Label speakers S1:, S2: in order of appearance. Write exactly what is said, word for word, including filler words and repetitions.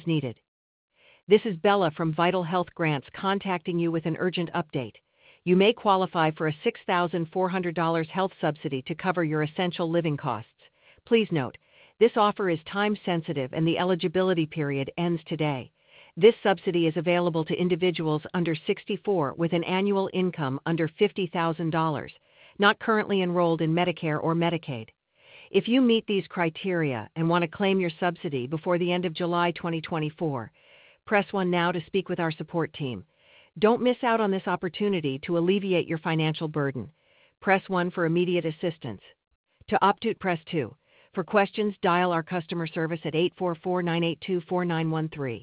S1: needed. This is Bella from Vital Health Grants contacting you with an urgent update. You may qualify for a six thousand four hundred dollars health subsidy to cover your essential living costs. Please note, this offer is time-sensitive and the eligibility period ends today. This subsidy is available to individuals under sixty-four with an annual income under fifty thousand dollars, not currently enrolled in Medicare or Medicaid. If you meet these criteria and want to claim your subsidy before the end of July twenty twenty-four, press one now to speak with our support team. Don't miss out on this opportunity to alleviate your financial burden. Press one for immediate assistance. To opt out, press two. For questions, dial our customer service at eight four four, nine eight two, four nine one three.